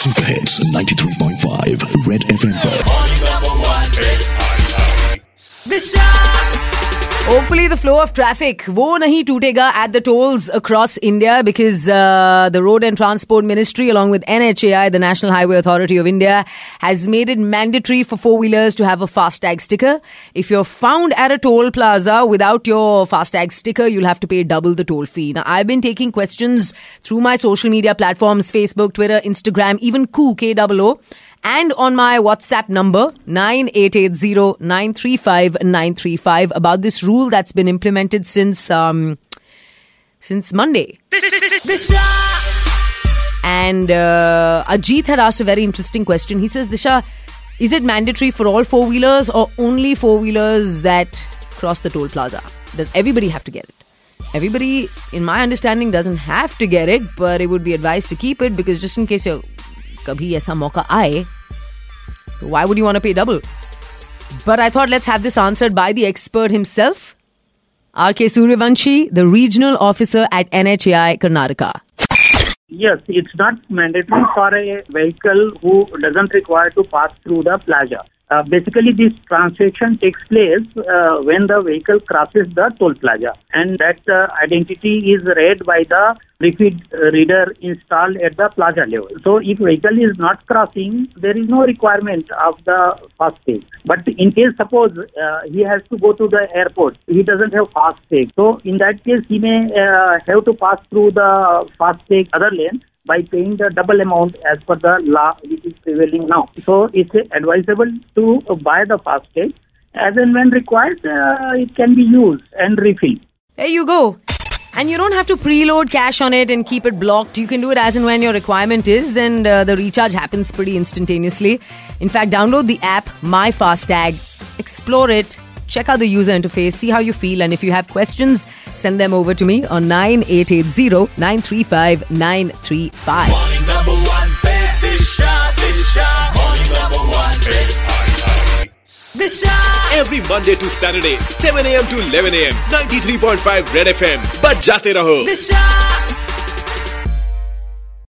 Super hits 93.5 Red FM पर। Hopefully the flow of traffic वो नहीं टूटेगा at the tolls across India because the Road and Transport Ministry along with NHAI, the National Highway Authority of India, has made it mandatory for four-wheelers to have a FASTag sticker. If you're found at a toll plaza without your FASTag sticker, you'll have to pay double the toll fee. Now, I've been taking questions through my social media platforms, Facebook, Twitter, Instagram, even KOO, and on my WhatsApp number 9880-935-935 about this rule that's been implemented since Monday. And Ajit had asked a very interesting question. He says, Disha, is it mandatory for all four-wheelers or only four-wheelers that cross the toll plaza? Does everybody have to get it? Everybody, in my understanding, doesn't have to get it, but it would be advised to keep it because just in case you're kabhi aisa mauka aaye, so why would you want to pay double? But I thought let's have this answered by the expert himself, R.K. Suryavanshi, the regional officer at NHAI Karnataka. Yes, it's not mandatory for a vehicle who doesn't require to pass through the plaza. Basically, this transaction takes place when the vehicle crosses the toll plaza, and that identity is read by the refit reader installed at the plaza level. So, if vehicle is not crossing, there is no requirement of the FASTag. But in case suppose he has to go to the airport, he doesn't have FASTag. So, in that case, he may have to pass through the FASTag other lane by paying the double amount as per the law which is prevailing now. So it's advisable to buy the FASTag. As and when required, it can be used and refilled. There you go. And you don't have to preload cash on it and keep it blocked. You can do it as and when your requirement is, and the recharge happens pretty instantaneously. In fact, download the app My FASTag, explore it, check out the user interface, see how you feel, and if you have questions, send them over to me on 9880-935-935. Morning number one, Morning number one, Every Monday to Saturday, 7 a.m. to 11 a.m. 93.5 Red FM. बज जाते रहो.